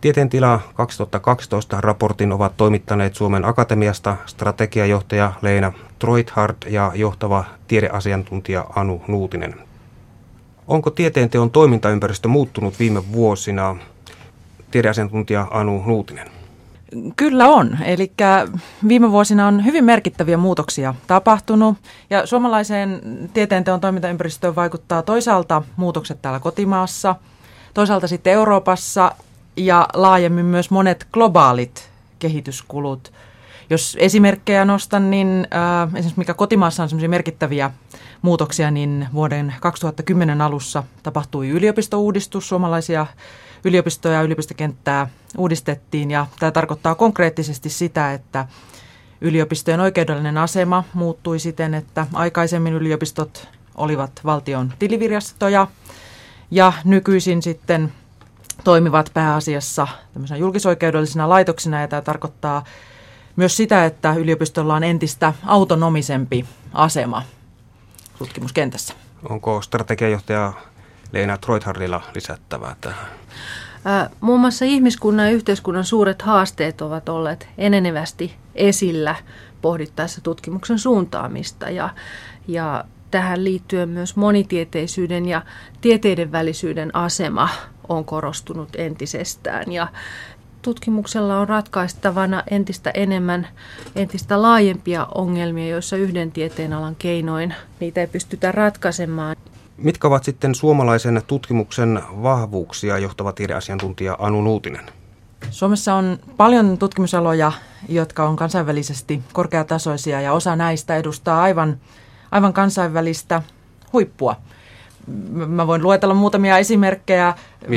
Tieteen tila 2012 raportin ovat toimittaneet Suomen Akatemiasta strategiajohtaja Leena Troithardt ja johtava tiedeasiantuntija Anu Nuutinen. Onko tieteenteon toimintaympäristö muuttunut viime vuosina, tiedeasiantuntija Anu Nuutinen? Kyllä on. Eli viime vuosina on hyvin merkittäviä muutoksia tapahtunut ja suomalaiseen tieteenteon toimintaympäristöön vaikuttaa toisaalta muutokset täällä kotimaassa, toisaalta sitten Euroopassa ja laajemmin myös monet globaalit kehityskulut. Jos esimerkkejä nostan, niin esimerkiksi mikä kotimaassa on sellaisia merkittäviä muutoksia, niin vuoden 2010 alussa tapahtui yliopistouudistus. Suomalaisia yliopistoja ja yliopistokenttää uudistettiin ja tämä tarkoittaa konkreettisesti sitä, että yliopistojen oikeudellinen asema muuttui siten, että aikaisemmin yliopistot olivat valtion tilivirastoja ja nykyisin sitten toimivat pääasiassa tämmöisenä julkisoikeudellisina laitoksina ja tämä tarkoittaa myös sitä, että yliopistolla on entistä autonomisempi asema tutkimuskentässä. Onko strategiajohtaja Leena Troithardtilla lisättävää tähän? Muun muassa ihmiskunnan ja yhteiskunnan suuret haasteet ovat olleet enenevästi esillä pohdittaessa tutkimuksen suuntaamista ja tähän liittyen myös monitieteisyyden ja tieteiden välisyyden asema on korostunut entisestään ja tutkimuksella on ratkaistavana entistä enemmän, entistä laajempia ongelmia, joissa yhden tieteenalan keinoin niitä ei pystytä ratkaisemaan. Mitkä ovat sitten suomalaisen tutkimuksen vahvuuksia, johtava tiedeasiantuntija Anu Nuutinen? Suomessa on paljon tutkimusaloja, jotka on kansainvälisesti korkeatasoisia ja osa näistä edustaa aivan kansainvälistä huippua. Mä voin luetella muutamia esimerkkejä,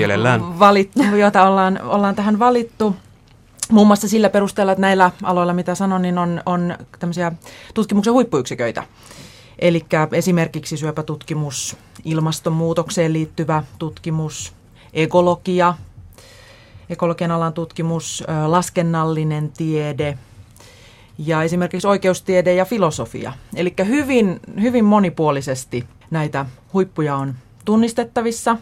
joita ollaan tähän valittu. Muun muassa sillä perusteella, että näillä aloilla, mitä sanon, niin on tämmöisiä tutkimuksen huippuyksiköitä. Eli esimerkiksi syöpätutkimus, ilmastonmuutokseen liittyvä tutkimus, ekologian alan tutkimus, laskennallinen tiede ja esimerkiksi oikeustiede ja filosofia. Eli hyvin monipuolisesti näitä huippuja on tunnistettavissa.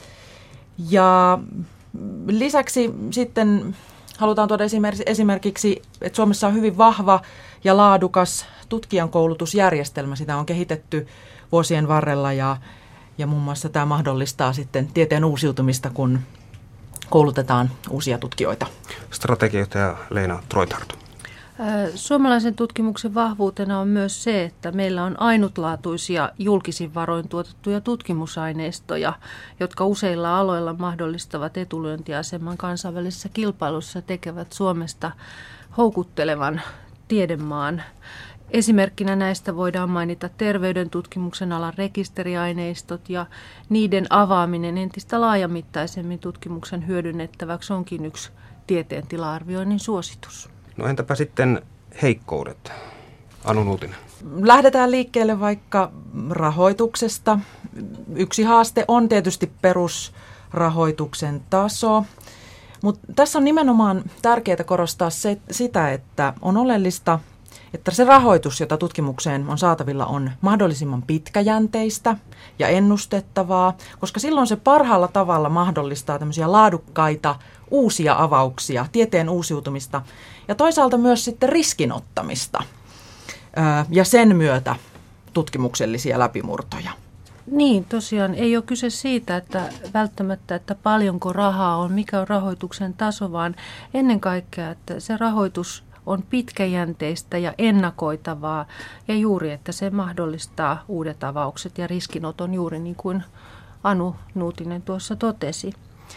Ja lisäksi sitten halutaan tuoda esimerkiksi, että Suomessa on hyvin vahva ja laadukas tutkijan koulutusjärjestelmä. Sitä on kehitetty vuosien varrella ja muun muassa tämä mahdollistaa sitten tieteen uusiutumista, kun koulutetaan uusia tutkijoita. Strategiajohtaja Leena Troithardt. Suomalaisen tutkimuksen vahvuutena on myös se, että meillä on ainutlaatuisia julkisin varoin tuotettuja tutkimusaineistoja, jotka useilla aloilla mahdollistavat etulyöntiaseman kansainvälisessä kilpailussa, tekevät Suomesta houkuttelevan tiedemaan. Esimerkkinä näistä voidaan mainita terveyden tutkimuksen alan rekisteriaineistot ja niiden avaaminen entistä laajamittaisemmin tutkimuksen hyödynnettäväksi onkin yksi tieteen tila-arvioinnin suositus. No entäpä sitten heikkoudet? Anu Nuutinen. Lähdetään liikkeelle vaikka rahoituksesta. Yksi haaste on tietysti perusrahoituksen taso, mutta tässä on nimenomaan tärkeää korostaa sitä, että on oleellista, että se rahoitus, jota tutkimukseen on saatavilla, on mahdollisimman pitkäjänteistä ja ennustettavaa, koska silloin se parhaalla tavalla mahdollistaa tämmöisiä laadukkaita uusia avauksia, tieteen uusiutumista ja toisaalta myös sitten riskinottamista ja sen myötä tutkimuksellisia läpimurtoja. Niin, tosiaan ei ole kyse siitä, että välttämättä, että paljonko rahaa on, mikä on rahoituksen taso, vaan ennen kaikkea, että se rahoitus on pitkäjänteistä ja ennakoitavaa ja juuri, että se mahdollistaa uudet avaukset ja riskinoton juuri niin kuin Anu Nuutinen tuossa totesi.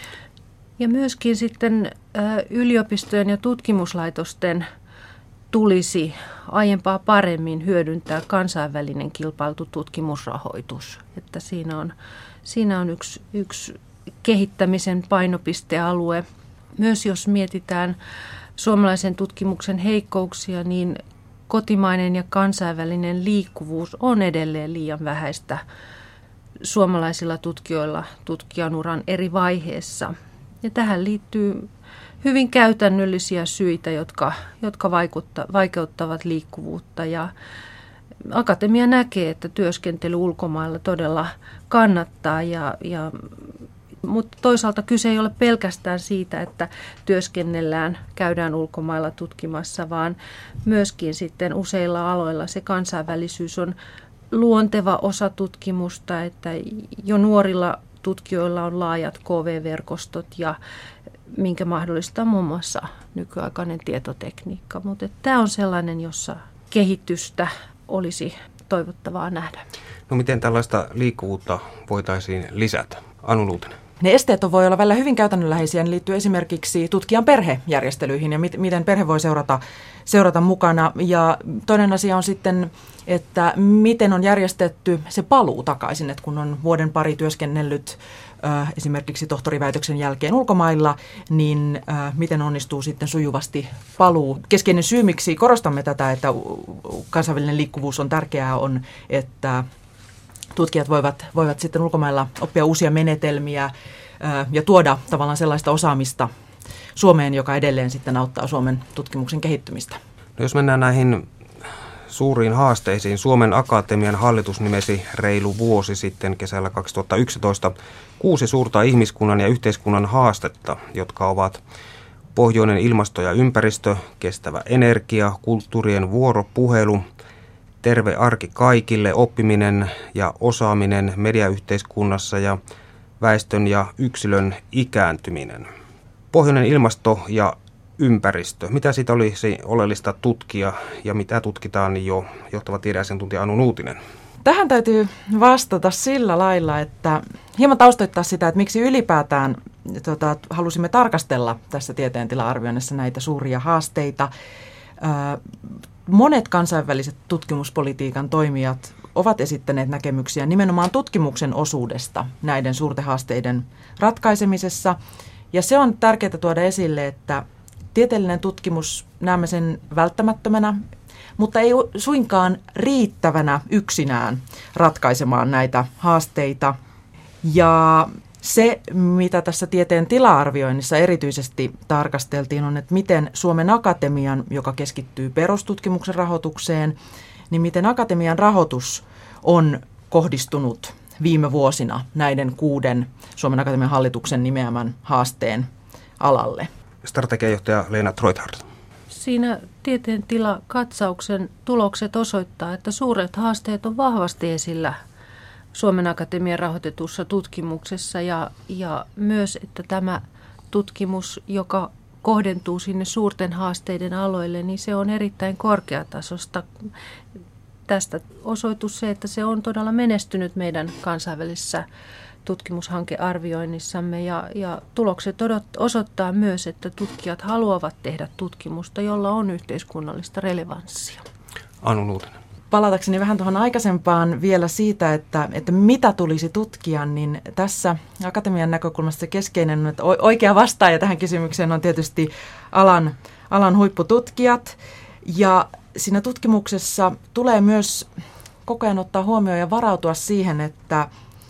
Ja myöskin sitten yliopistojen ja tutkimuslaitosten tulisi aiempaa paremmin hyödyntää kansainvälinen kilpailtu tutkimusrahoitus. Että siinä on yksi kehittämisen painopistealue. Myös jos mietitään suomalaisen tutkimuksen heikkouksia, niin kotimainen ja kansainvälinen liikkuvuus on edelleen liian vähäistä suomalaisilla tutkijoilla tutkijanuran eri vaiheessa. Ja tähän liittyy hyvin käytännöllisiä syitä, jotka vaikeuttavat liikkuvuutta. Ja akatemia näkee, että työskentely ulkomailla todella kannattaa ja Mutta toisaalta kyse ei ole pelkästään siitä, että työskennellään, käydään ulkomailla tutkimassa, vaan myöskin sitten useilla aloilla se kansainvälisyys on luonteva osa tutkimusta, että jo nuorilla tutkijoilla on laajat KV-verkostot ja minkä mahdollistaa muun muassa nykyaikainen tietotekniikka. Mutta tämä on sellainen, jossa kehitystä olisi toivottavaa nähdä. No miten tällaista liikkuvuutta voitaisiin lisätä? Anu Nuutinen. Ne esteet voi olla välillä hyvin käytännönläheisiä. Ne liittyy esimerkiksi tutkijan perhejärjestelyihin ja miten perhe voi seurata mukana. Ja toinen asia on sitten, että miten on järjestetty se paluu takaisin, että kun on vuoden pari työskennellyt esimerkiksi tohtoriväitöksen jälkeen ulkomailla, niin miten onnistuu sitten sujuvasti paluu. Keskeinen syy, miksi korostamme tätä, että kansainvälinen liikkuvuus on tärkeää, on, että tutkijat voivat sitten ulkomailla oppia uusia menetelmiä ja tuoda tavallaan sellaista osaamista Suomeen, joka edelleen sitten auttaa Suomen tutkimuksen kehittymistä. No jos mennään näihin suuriin haasteisiin, Suomen Akatemian hallitus nimesi reilu vuosi sitten kesällä 2011 6 suurta ihmiskunnan ja yhteiskunnan haastetta, jotka ovat pohjoinen ilmasto ja ympäristö, kestävä energia, kulttuurien vuoropuhelu, terve arki kaikille, oppiminen ja osaaminen mediayhteiskunnassa ja väestön ja yksilön ikääntyminen. Pohjoinen ilmasto ja ympäristö. Mitä siitä olisi oleellista tutkia ja mitä tutkitaan, niin jo johtava tiedeasiantuntija Anu Nuutinen? Tähän täytyy vastata sillä lailla, että hieman taustoittaa sitä, että miksi ylipäätään halusimme tarkastella tässä tieteen tila-arvioinnissa näitä suuria haasteita. Monet kansainväliset tutkimuspolitiikan toimijat ovat esittäneet näkemyksiä nimenomaan tutkimuksen osuudesta näiden suurten haasteiden ratkaisemisessa. Ja se on tärkeää tuoda esille, että tieteellinen tutkimus näemme sen välttämättömänä, mutta ei suinkaan riittävänä yksinään ratkaisemaan näitä haasteita. Ja se, mitä tässä tieteen tila-arvioinnissa erityisesti tarkasteltiin, on, että miten Suomen Akatemian, joka keskittyy perustutkimuksen rahoitukseen, niin miten akatemian rahoitus on kohdistunut viime vuosina näiden 6 Suomen Akatemian hallituksen nimeämän haasteen alalle. Strategiajohtaja Leena Troithardt. Siinä tieteen tila-katsauksen tulokset osoittaa, että suuret haasteet on vahvasti esillä Suomen Akatemian rahoitetussa tutkimuksessa ja myös, että tämä tutkimus, joka kohdentuu sinne suurten haasteiden aloille, niin se on erittäin korkeatasosta. Tästä osoitus se, että se on todella menestynyt meidän kansainvälisessä tutkimushankearvioinnissamme ja tulokset osoittaa myös, että tutkijat haluavat tehdä tutkimusta, jolla on yhteiskunnallista relevanssia. Anu Nuutinen. Palatakseni vähän tuohon aikaisempaan vielä siitä, että mitä tulisi tutkia, niin tässä akatemian näkökulmasta se keskeinen, että oikea vastaaja tähän kysymykseen on tietysti alan huippututkijat. Ja siinä tutkimuksessa tulee myös koko ajan ottaa huomioon ja varautua siihen, että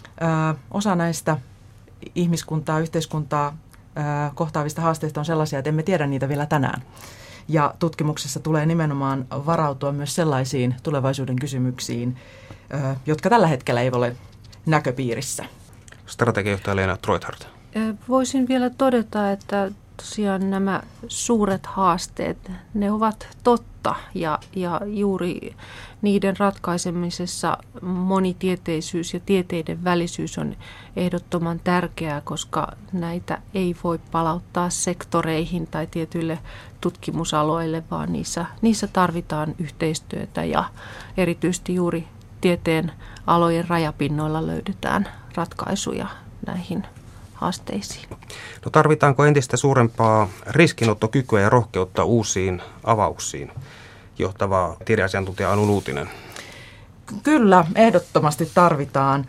osa näistä ihmiskuntaa, yhteiskuntaa kohtaavista haasteista on sellaisia, että emme tiedä niitä vielä tänään. Ja tutkimuksessa tulee nimenomaan varautua myös sellaisiin tulevaisuuden kysymyksiin, jotka tällä hetkellä ei ole näköpiirissä. Strategiajohtaja Leena Troithardt. Voisin vielä todeta, että tosiaan nämä suuret haasteet, ne ovat totta ja juuri niiden ratkaisemisessa monitieteisyys ja tieteiden välisyys on ehdottoman tärkeää, koska näitä ei voi palauttaa sektoreihin tai tietyille tutkimusaloille, vaan niissä tarvitaan yhteistyötä ja erityisesti juuri tieteen alojen rajapinnoilla löydetään ratkaisuja näihin haasteisiin. No tarvitaanko entistä suurempaa riskinottokykyä ja rohkeutta uusiin avauksiin? Johtava tiedeasiantuntija Anu Nuutinen. Kyllä, ehdottomasti tarvitaan.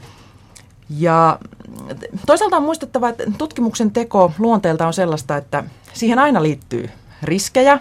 Ja toisaalta on muistettava, että tutkimuksen teko luonteelta on sellaista, että siihen aina liittyy riskejä,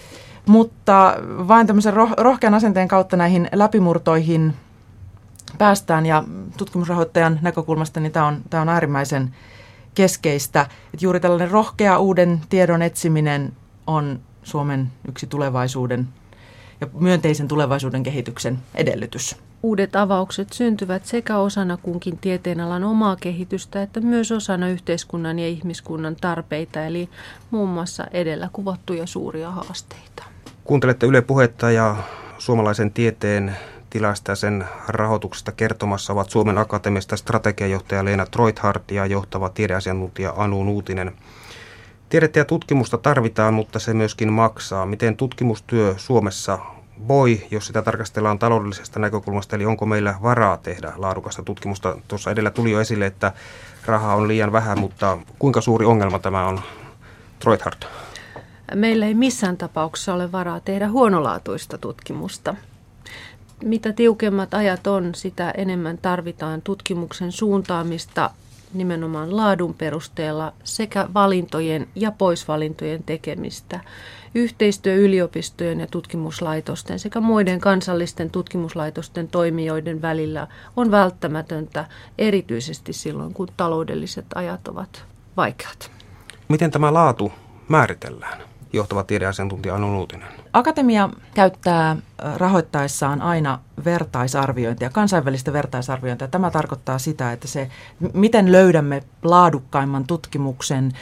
mutta vain tämmöisen rohkean asenteen kautta näihin läpimurtoihin päästään ja tutkimusrahoittajan näkökulmasta niin tämä on äärimmäisen keskeistä. Että juuri tällainen rohkea uuden tiedon etsiminen on Suomen yksi tulevaisuuden ja myönteisen tulevaisuuden kehityksen edellytys. uudet avaukset syntyvät sekä osana kunkin tieteenalan omaa kehitystä, että myös osana yhteiskunnan ja ihmiskunnan tarpeita, eli muun muassa edellä kuvattuja suuria haasteita. Kuuntelette Yle Puhetta ja suomalaisen tieteen tilasta ja sen rahoituksesta kertomassa ovat Suomen Akatemiasta strategiajohtaja Leena Troithardt ja johtava tiedeasiantuntija Anu Nuutinen. Tiedettä ja tutkimusta tarvitaan, mutta se myöskin maksaa. Miten tutkimustyö Suomessa voi, jos sitä tarkastellaan taloudellisesta näkökulmasta, eli onko meillä varaa tehdä laadukasta tutkimusta? Tuossa edellä tuli jo esille, että rahaa on liian vähän, mutta kuinka suuri ongelma tämä on? Troithardt. Meillä ei missään tapauksessa ole varaa tehdä huonolaatuista tutkimusta. Mitä tiukemmat ajat on, sitä enemmän tarvitaan tutkimuksen suuntaamista nimenomaan laadun perusteella sekä valintojen ja poisvalintojen tekemistä. Yhteistyö yliopistojen ja tutkimuslaitosten sekä muiden kansallisten tutkimuslaitosten toimijoiden välillä on välttämätöntä, erityisesti silloin, kun taloudelliset ajat ovat vaikeat. Miten tämä laatu määritellään? Johtava tiedeasiantuntija Anu Nuutinen. Akatemia käyttää rahoittaessaan aina vertaisarviointia, kansainvälistä vertaisarviointia. Tämä tarkoittaa sitä, että se, miten löydämme laadukkaimman tutkimuksen,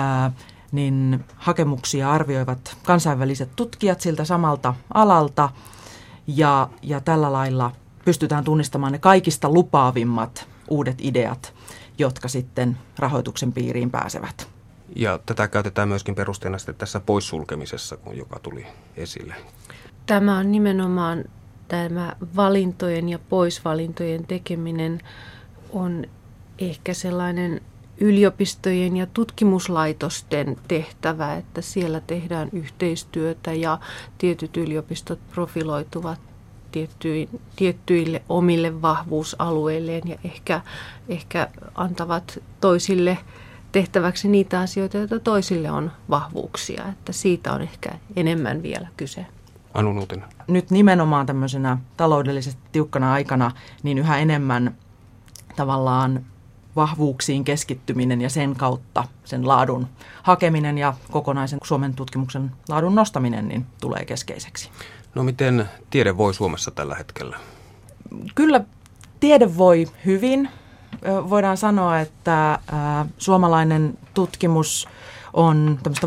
niin hakemuksia arvioivat kansainväliset tutkijat siltä samalta alalta. Ja tällä lailla pystytään tunnistamaan ne kaikista lupaavimmat uudet ideat, jotka sitten rahoituksen piiriin pääsevät. Ja tätä käytetään myöskin perusteena sitten tässä poissulkemisessa, joka tuli esille. Tämä on nimenomaan tämä valintojen ja poisvalintojen tekeminen on ehkä sellainen yliopistojen ja tutkimuslaitosten tehtävä, että siellä tehdään yhteistyötä ja tietyt yliopistot profiloituvat tiettyille omille vahvuusalueilleen ja ehkä antavat toisille tehtäväksi niitä asioita, joita toisille on vahvuuksia. Että siitä on ehkä enemmän vielä kyse. Anu Nuutinen. Nyt nimenomaan tämmöisenä taloudellisesti tiukkana aikana niin yhä enemmän tavallaan vahvuuksiin keskittyminen ja sen kautta sen laadun hakeminen ja kokonaisen Suomen tutkimuksen laadun nostaminen niin tulee keskeiseksi. No miten tiede voi Suomessa tällä hetkellä? Kyllä tiede voi hyvin. Voidaan sanoa, että suomalainen tutkimus on tämmöistä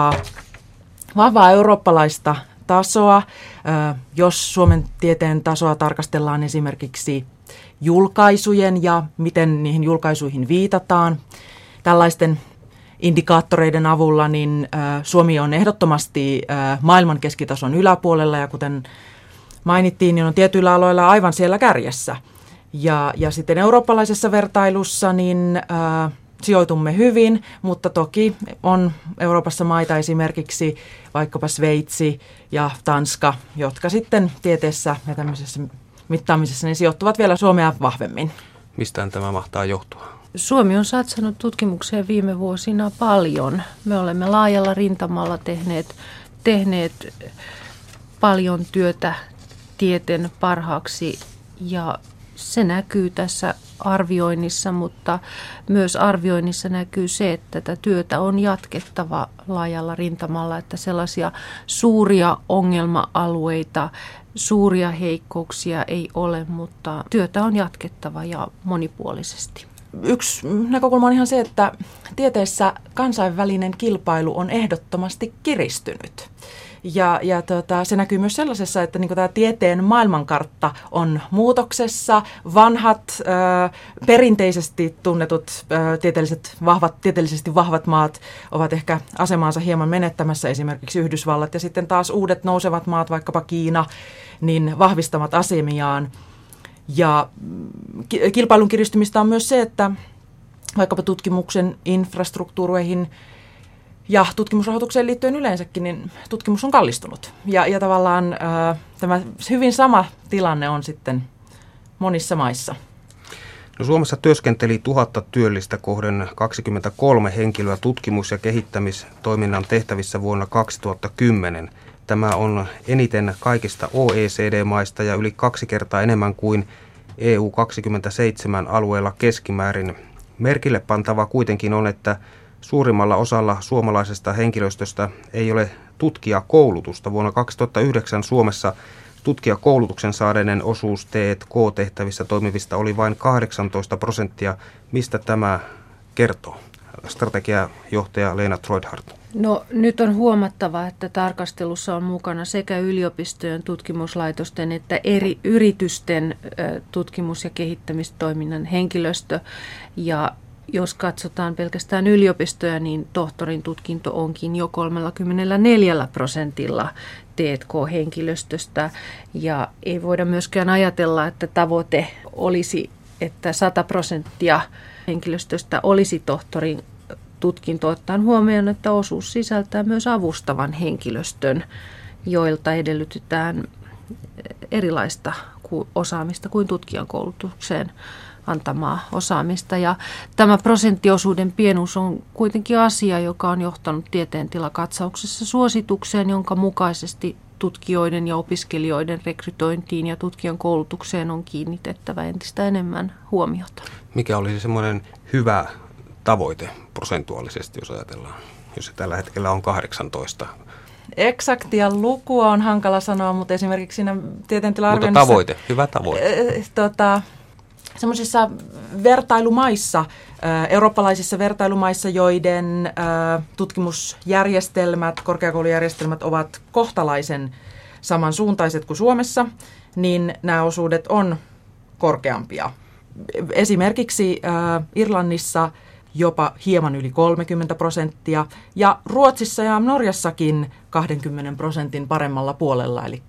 vahvaa eurooppalaista tasoa. Jos Suomen tieteen tasoa tarkastellaan esimerkiksi julkaisujen ja miten niihin julkaisuihin viitataan tällaisten indikaattoreiden avulla, niin Suomi on ehdottomasti maailman keskitason yläpuolella ja kuten mainittiin, niin on tietyillä aloilla aivan siellä kärjessä. Ja sitten eurooppalaisessa vertailussa niin sijoitumme hyvin, mutta toki on Euroopassa maita esimerkiksi vaikkapa Sveitsi ja Tanska, jotka sitten tieteessä ja tämmöisessä mittaamisessa niin sijoittuvat vielä Suomea vahvemmin. Mistään tämä mahtaa johtua? Suomi on satsannut tutkimukseen viime vuosina paljon. Me olemme laajalla rintamalla tehneet paljon työtä tieteen parhaaksi ja se näkyy tässä arvioinnissa, mutta myös arvioinnissa näkyy se, että tätä työtä on jatkettava laajalla rintamalla, että sellaisia suuria ongelma-alueita, suuria heikkouksia ei ole, mutta työtä on jatkettava ja monipuolisesti. Yksi näkökulma on ihan se, että tieteessä kansainvälinen kilpailu on ehdottomasti kiristynyt. Ja se näkyy myös sellaisessa, että niin tämä tieteen maailmankartta on muutoksessa. Vanhat, perinteisesti tunnetut tieteellisesti vahvat maat ovat ehkä asemaansa hieman menettämässä, esimerkiksi Yhdysvallat. Ja sitten taas uudet nousevat maat, vaikkapa Kiina, niin vahvistavat asemiaan. Ja kilpailun kiristymistä on myös se, että vaikkapa tutkimuksen infrastruktuureihin ja tutkimusrahoitukseen liittyen yleensäkin, niin tutkimus on kallistunut. Ja tavallaan tämä hyvin sama tilanne on sitten monissa maissa. No Suomessa työskenteli 1000 työllistä kohden 23 henkilöä tutkimus- ja kehittämistoiminnan tehtävissä vuonna 2010. Tämä on eniten kaikista OECD-maista ja yli 2 kertaa enemmän kuin EU27 alueella keskimäärin. Merkille pantava kuitenkin on, että suurimmalla osalla suomalaisesta henkilöstöstä ei ole tutkijakoulutusta. Vuonna 2009 Suomessa Tutkijakoulutuksen saaneiden osuus T&K-tehtävissä toimivista oli vain 18%. Mistä tämä kertoo? Strategiajohtaja Leena Treuthardt. No nyt on huomattava, että tarkastelussa on mukana sekä yliopistojen, tutkimuslaitosten että eri yritysten tutkimus- ja kehittämistoiminnan henkilöstö. Ja jos katsotaan pelkästään yliopistoja, niin tohtorin tutkinto onkin jo 34% T&K-henkilöstöstä. Ja ei voida myöskään ajatella, että tavoite olisi, että 100% henkilöstöstä olisi tohtorin tutkinto, ottaen huomioon, että osuus sisältää myös avustavan henkilöstön, joilta edellytetään erilaista osaamista kuin tutkijan koulutukseen antamaa osaamista. Ja tämä prosenttiosuuden pienuus on kuitenkin asia, joka on johtanut Tieteen tila-katsauksessa suositukseen, jonka mukaisesti tutkijoiden ja opiskelijoiden rekrytointiin ja tutkijan koulutukseen on kiinnitettävä entistä enemmän huomiota. Mikä olisi semmoinen hyvä tavoite prosentuaalisesti, jos ajatellaan, jos se tällä hetkellä on 18? Eksaktia lukua on hankala sanoa, mutta esimerkiksi siinä Tieteen tila-arvioinnissa... Mutta tavoite, hyvä tavoite. Semmoisissa vertailumaissa, eurooppalaisissa vertailumaissa, joiden tutkimusjärjestelmät, korkeakoulujärjestelmät ovat kohtalaisen samansuuntaiset kuin Suomessa, niin nämä osuudet on korkeampia. Esimerkiksi Irlannissa jopa hieman yli 30% ja Ruotsissa ja Norjassakin 20% paremmalla puolella, eli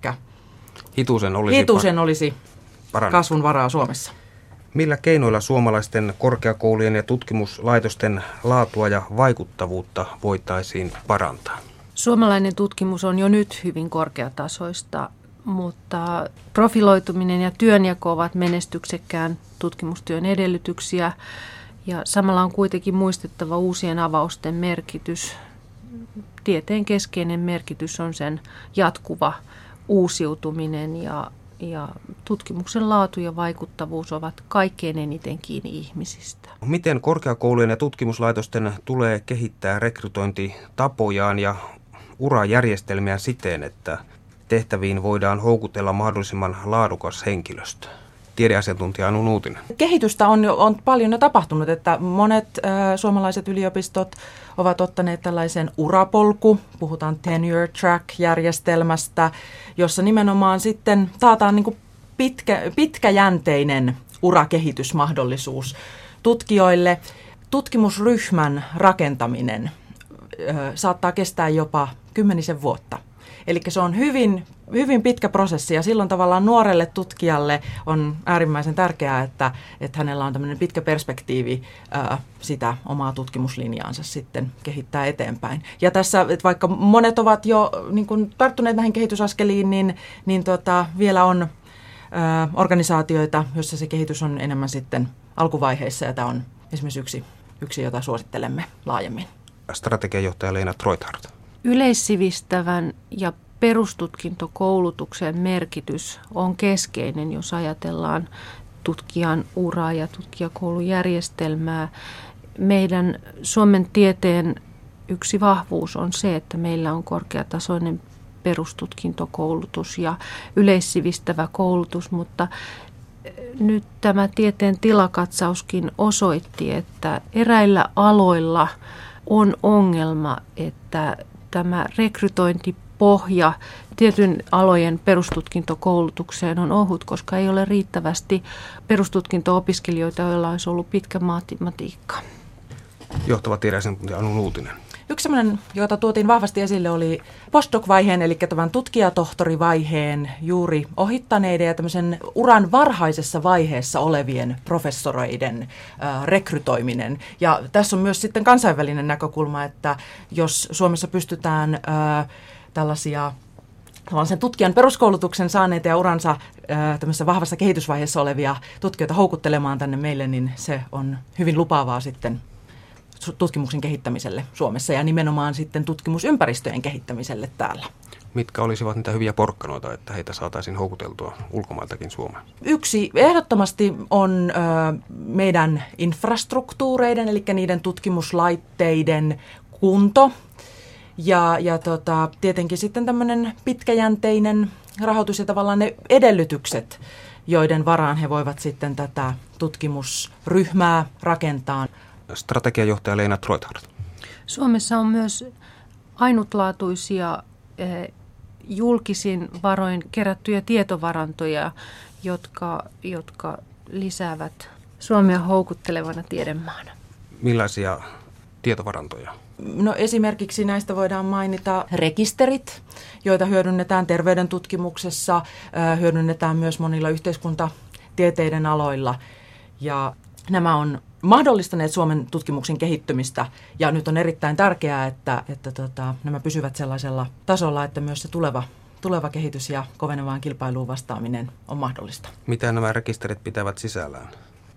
hitusen olisi kasvun varaa Suomessa. Millä keinoilla suomalaisten korkeakoulujen ja tutkimuslaitosten laatua ja vaikuttavuutta voitaisiin parantaa? Suomalainen tutkimus on jo nyt hyvin korkeatasoista, mutta profiloituminen ja työnjako ovat menestyksekkään tutkimustyön edellytyksiä. Ja samalla on kuitenkin muistettava uusien avausten merkitys. Tieteen keskeinen merkitys on sen jatkuva uusiutuminen ja tutkimuksen laatu ja vaikuttavuus ovat kaikkein eniten kiinni ihmisistä. Miten korkeakoulujen ja tutkimuslaitosten tulee kehittää rekrytointitapojaan ja urajärjestelmiä siten, että tehtäviin voidaan houkutella mahdollisimman laadukas henkilöstö? Tiedeasiantuntija Anu Nuutinen. Kehitystä on paljon jo tapahtunut, että monet suomalaiset yliopistot ovat ottaneet tällaisen urapolku, puhutaan tenure track-järjestelmästä, jossa nimenomaan sitten taataan niin kuin pitkäjänteinen urakehitysmahdollisuus tutkijoille. Tutkimusryhmän rakentaminen saattaa kestää jopa 10 vuotta. Eli se on hyvin pitkä prosessi ja silloin tavallaan nuorelle tutkijalle on äärimmäisen tärkeää, että hänellä on tämmöinen pitkä perspektiivi sitä omaa tutkimuslinjaansa sitten kehittää eteenpäin. Ja tässä, että vaikka monet ovat jo niin kuin tarttuneet näihin kehitysaskeliin, niin vielä on organisaatioita, joissa se kehitys on enemmän sitten alkuvaiheessa ja tämä on esimerkiksi yksi, jota suosittelemme laajemmin. Strategiajohtaja Leena Treuthardt. Yleissivistävän ja perustutkintokoulutuksen merkitys on keskeinen, jos ajatellaan tutkijan uraa ja tutkijakoulujärjestelmää. Meidän Suomen tieteen yksi vahvuus on se, että meillä on korkeatasoinen perustutkintokoulutus ja yleissivistävä koulutus, mutta nyt tämä tieteen tilakatsauskin osoitti, että eräillä aloilla on ongelma, että tämä rekrytointipohja tietyn alojen perustutkintokoulutukseen on ohut, koska ei ole riittävästi perustutkinto-opiskelijoita, joilla olisi ollut pitkä matematiikka. Johtava tiedeasiantuntija Anu Nuutinen. Yksi sellainen, jota tuotiin vahvasti esille, oli postdoc-vaiheen, eli tämän tutkijatohtorivaiheen juuri ohittaneiden ja tämmöisen uran varhaisessa vaiheessa olevien professoreiden rekrytoiminen. Ja tässä on myös sitten kansainvälinen näkökulma, että jos Suomessa pystytään tällaisia sen tutkijan peruskoulutuksen saaneita ja uransa tämmöisessä vahvassa kehitysvaiheessa olevia tutkijoita houkuttelemaan tänne meille, niin se on hyvin lupaavaa sitten tutkimuksen kehittämiselle Suomessa ja nimenomaan sitten tutkimusympäristöjen kehittämiselle täällä. Mitkä olisivat niitä hyviä porkkanoita, että heitä saataisiin houkuteltua ulkomailtakin Suomeen? Yksi ehdottomasti on meidän infrastruktuureiden, eli niiden tutkimuslaitteiden kunto. Ja tietenkin sitten tämmöinen pitkäjänteinen rahoitus ja tavallaan ne edellytykset, joiden varaan he voivat sitten tätä tutkimusryhmää rakentaa. Strategiajohtaja Leena Treuthard. Suomessa on myös ainutlaatuisia julkisin varoin kerättyjä tietovarantoja, jotka lisäävät Suomea houkuttelevana tiedemaana. Millaisia tietovarantoja? No esimerkiksi näistä voidaan mainita rekisterit, joita hyödynnetään terveydentutkimuksessa, hyödynnetään myös monilla yhteiskuntatieteiden aloilla. Ja nämä on mahdollistaneet Suomen tutkimuksen kehittymistä ja nyt on erittäin tärkeää, että nämä pysyvät sellaisella tasolla, että myös se tuleva kehitys ja kovenevaan kilpailuun vastaaminen on mahdollista. Mitä nämä rekisterit pitävät sisällään?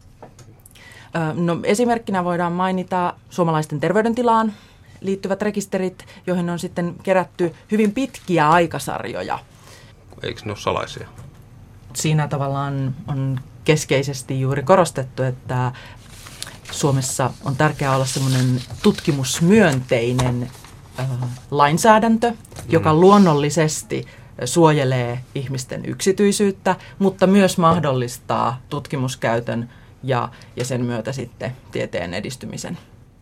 No, esimerkkinä voidaan mainita suomalaisten terveydentilaan liittyvät rekisterit, joihin on sitten kerätty hyvin pitkiä aikasarjoja. Eikö ne ole salaisia? Siinä tavallaan on keskeisesti juuri korostettu, että Suomessa on tärkeää olla semmoinen tutkimusmyönteinen lainsäädäntö, joka luonnollisesti suojelee ihmisten yksityisyyttä, mutta myös mahdollistaa tutkimuskäytön ja sen myötä sitten tieteen edistymisen.